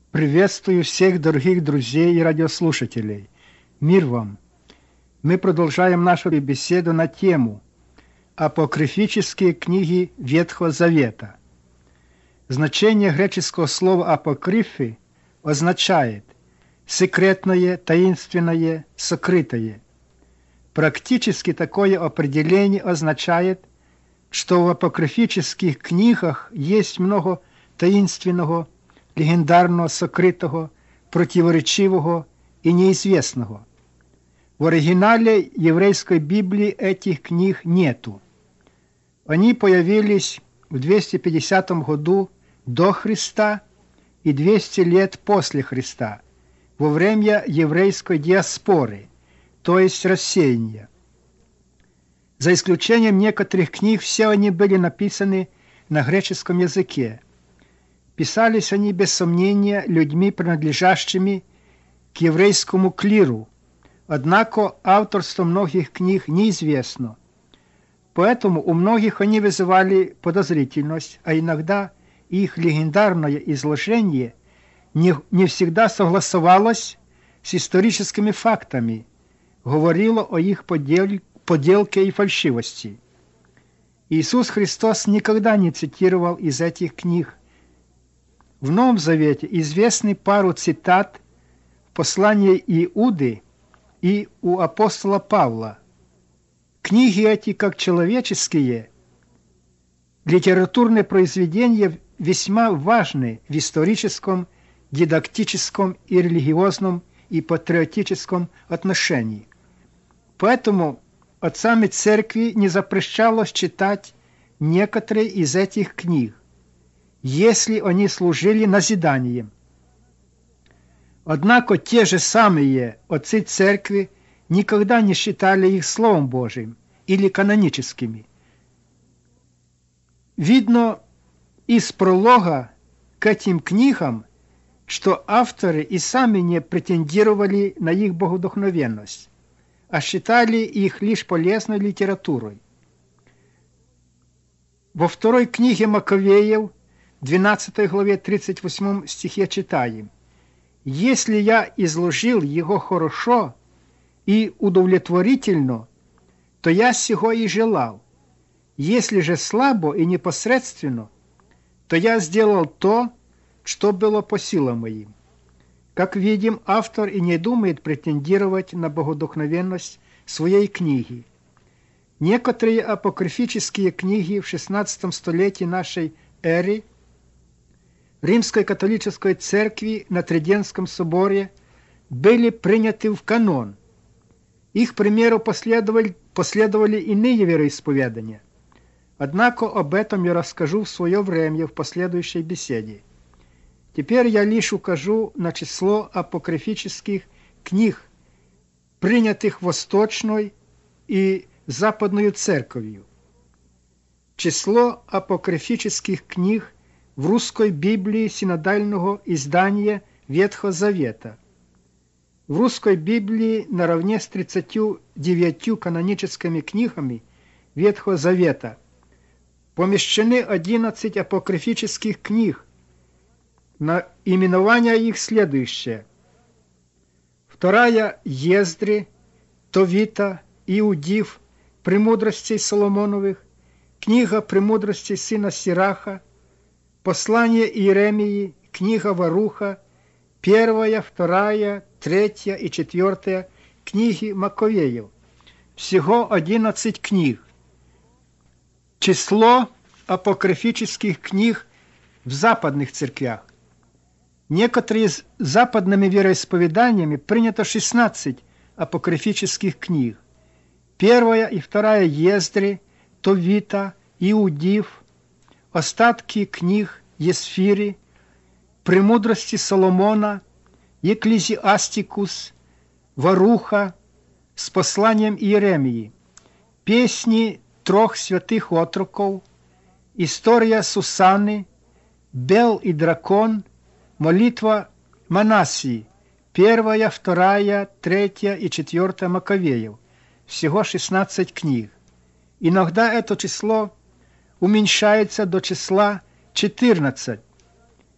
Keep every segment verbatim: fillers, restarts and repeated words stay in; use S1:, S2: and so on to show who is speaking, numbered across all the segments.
S1: Приветствую всех дорогих друзей и радиослушателей. Мир вам! Мы продолжаем нашу беседу на тему «Апокрифические книги Ветхого Завета». Значение греческого слова «апокрифы» означает «секретное», «таинственное», «сокрытое». Практически такое определение означает, что в апокрифических книгах есть много таинственного, легендарного, сокрытого, противоречивого и неизвестного. В оригинале еврейской Библии этих книг нету. Они появились в двести пятидесятом году до Христа и двести лет после Христа, во время еврейской диаспоры, то есть рассеяния. За исключением некоторых книг, все они были написаны на греческом языке. Писались они, без сомнения, людьми, принадлежащими к еврейскому клиру, однако авторство многих книг неизвестно. Поэтому у многих они вызывали подозрительность, а иногда их легендарное изложение не, не всегда согласовалось с историческими фактами, говорило о их подел, подделке и фальшивости. Иисус Христос никогда не цитировал из этих книг. В Новом Завете известны пару цитат в послании Иуды и у апостола Павла. Книги эти, как человеческие, литературные произведения, весьма важны в историческом, дидактическом и религиозном и патриотическом отношении. Поэтому отцами церкви не запрещалось читать некоторые из этих книг, если они служили назиданием. Однако те же самые отцы церкви никогда не считали их Словом Божиим или каноническими. Видно из пролога к этим книгам, что авторы и сами не претендировали на их богодухновенность, а считали их лишь полезной литературой. Во второй книге Маковеев, двенадцатой главе тридцать восьмом стихе читаем: «Если я изложил его хорошо и удовлетворительно, то я сего и желал. Если же слабо и непосредственно, то я сделал то, что было по силам моим». Как видим, автор и не думает претендировать на богодухновенность своей книги. Некоторые апокрифические книги в шестнадцатом столетии нашей эры Римской католической церкви на Триденском соборе были приняты в канон. Их примеру последовали, последовали иные вероисповедания. Однако об этом я расскажу в свое время в последующей беседе. Теперь я лишь укажу на число апокрифических книг, принятых Восточной и Западной церковью. Число апокрифических книг в русской Библии синодального издания Ветхого Завета. В русской Библии наравне с тридцатью девятью каноническими книгами Ветхого Завета помещены одиннадцать апокрифических книг. На именование их следующее: вторая Ездры, Товита, Иудив, Премудростей Соломоновых, книга Премудростей сына Сираха, послание Иеремии, книга Варуха, первая, вторая, третья и четвертая книги Маковеев. Всего одиннадцать книг. Число апокрифических книг в западных церквях. Некоторые с западными вероисповеданиями принято шестнадцать апокрифических книг. Первая и вторая Ездры, Товита, Иудив, остатки книг Есфири, Премудрости Соломона, Екклезиастикус, Варуха с посланием Иеремии, песни трех святых отроков, история Сусаны, Бел и дракон, молитва Манассии, первая, вторая, третья и четвертая Маковеев. Всего шестнадцать книг. Иногда это число уменьшается до числа четырнадцать.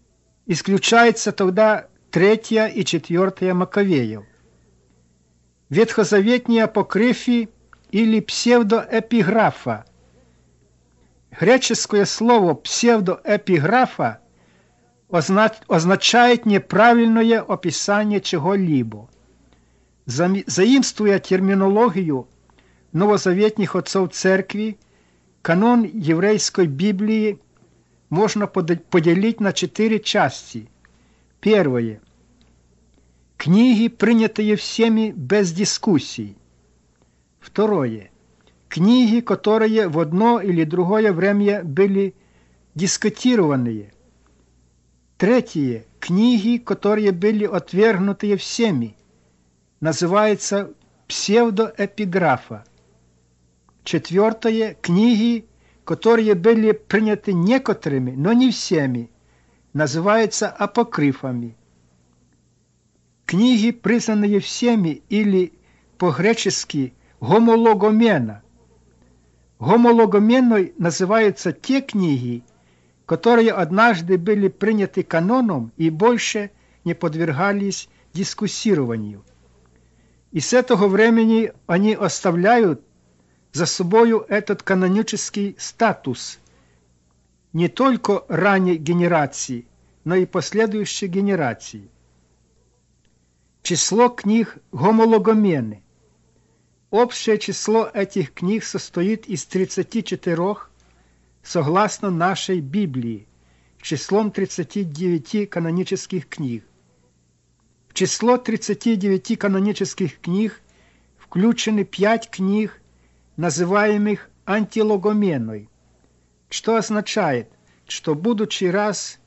S1: исключается тогда третья и четвертая Маковеев. Ветхозаветные апокрифы или псевдоэпиграфа. Греческое слово псевдоэпиграфа означает неправильное описание чего-либо. Заимствуя терминологию новозаветных отцов церкви, канон еврейской Библии можно поделить на четыре части. Первое. Книги, принятые всеми без дискуссий. Второе. Книги, которые в одно или другое время были дискутированные. Третье. Книги, которые были отвергнуты всеми. Называется псевдоэпиграфа. Четвертое. Книги, которые были приняты некоторыми, но не всеми. Называются апокрифами. Книги, признанные всеми, или по-гречески гомологомена. Гомологоменой называются те книги, которые однажды были приняты каноном и больше не подвергались дискуссированию. И с этого времени они оставляют за собою этот канонический статус не только ранней генерации, но и последующей генерации. Число книг гомологомены. Общее число этих книг состоит из тридцати четырёх, согласно нашей Библии, числом тридцати девяти канонических книг. В число тридцати девяти канонических книг включены пять книг, называемых антилогоменой, что означает, что, будучи раз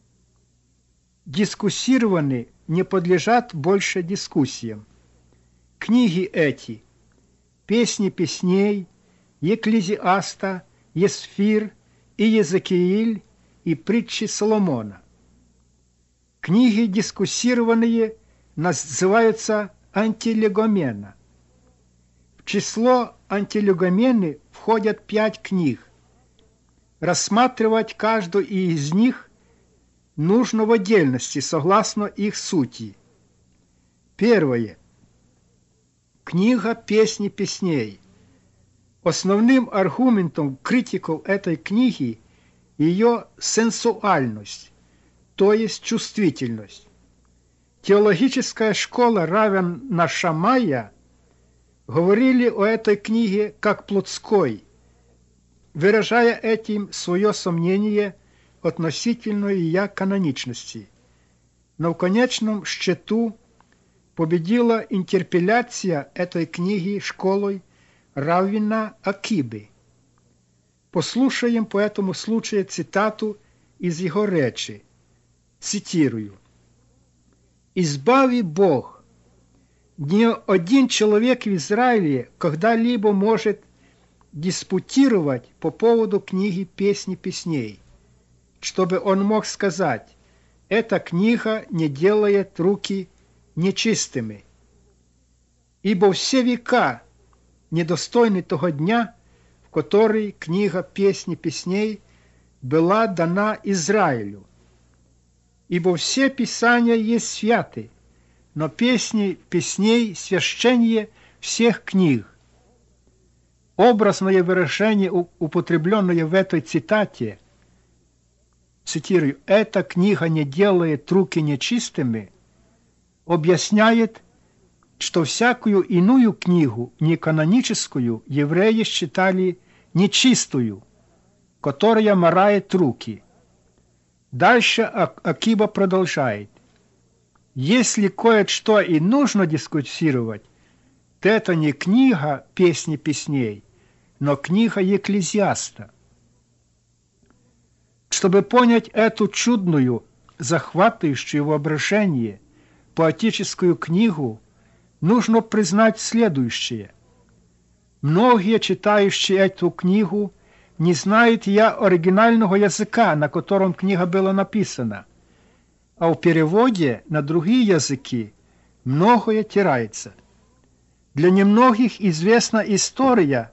S1: дискуссированы, не подлежат больше дискуссиям. Книги эти – «Песни песней», «Екклезиаста», «Есфир» и «Езекииль» и «Притчи Соломона». Книги, дискуссированные, называются антилегомена. В число антилегомены входят пять книг. Рассматривать каждую из них нужно в отдельности, согласно их сути. Первое. Книга «Песни песней». Основным аргументом критиков этой книги ее сенсуальность, то есть чувствительность. Теологическая школа раввина Шамая говорили о этой книге как плотской, выражая этим свое сомнение относительно ее каноничности. Но в конечном счету победила интерпеляция этой книги школой раввина Акибы. Послушаем по этому случаю цитату из его речи. Цитирую. «Избави Бог, ни один человек в Израиле когда-либо может диспутировать по поводу книги «Песни песней», чтобы он мог сказать, эта книга не делает руки нечистыми. Ибо все века недостойны того дня, в который книга «Песни песней» была дана Израилю. Ибо все писания есть святы, но песни песней священнее всех книг. Образное выражение, употребленное в этой цитате, цитирую, «эта книга не делает руки нечистыми», объясняет, что всякую иную книгу, неканоническую, евреи считали нечистую, которая марает руки. Дальше Акиба продолжает. Если кое-что и нужно дискутировать, то это не книга «Песни песней», но книга Екклезиаста. Чтобы понять эту чудную, захватывающую воображение, поэтическую книгу, нужно признать следующее. Многие, читающие эту книгу, не знают я оригинального языка, на котором книга была написана, а в переводе на другие языки многое теряется. Для немногих известна история,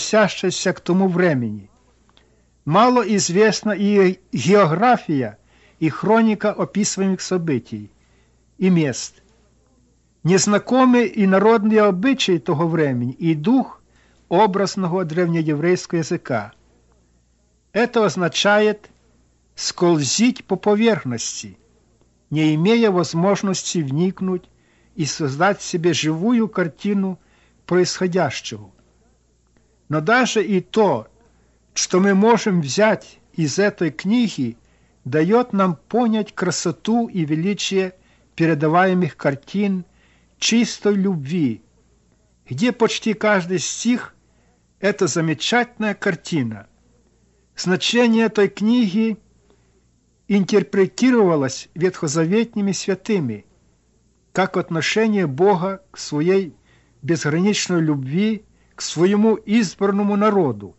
S1: относящаяся к тому времени. Мало известна и география и хроника описываемых событий и мест. Незнакомы и народные обычаи того времени, и дух образного древнееврейского языка. Это означает скользить по поверхности, не имея возможности вникнуть и создать себе живую картину происходящего. Но даже и то, что мы можем взять из этой книги, дает нам понять красоту и величие передаваемых картин чистой любви, где почти каждый стих – это замечательная картина. Значение этой книги интерпретировалось ветхозаветными святыми, как отношение Бога к своей безграничной любви к своему избранному народу.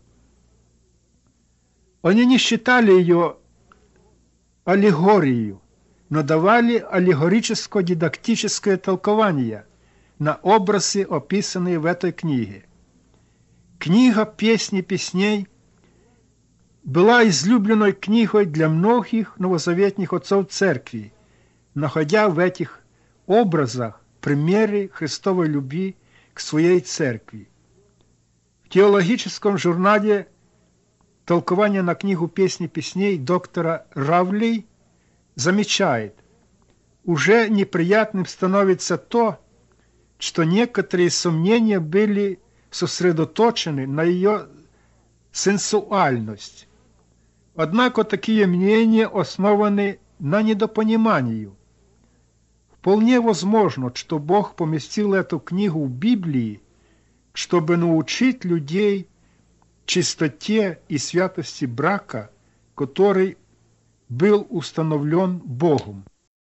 S1: Они не считали ее аллегорией, но давали аллегорическо-дидактическое толкование на образы, описанные в этой книге. Книга «Песни песней» была излюбленной книгой для многих новозаветных отцов церкви, находя в этих образах примеры Христовой любви к своей церкви. В теологическом журнале «Толкование на книгу «Песни песней» доктора Равлей» замечает: уже неприятным становится то, что некоторые сомнения были сосредоточены на ее сенсуальность. Однако такие мнения основаны на недопонимании. Вполне возможно, что Бог поместил эту книгу в Библии, чтобы научить людей чистоте и святости брака, который был установлен Богом.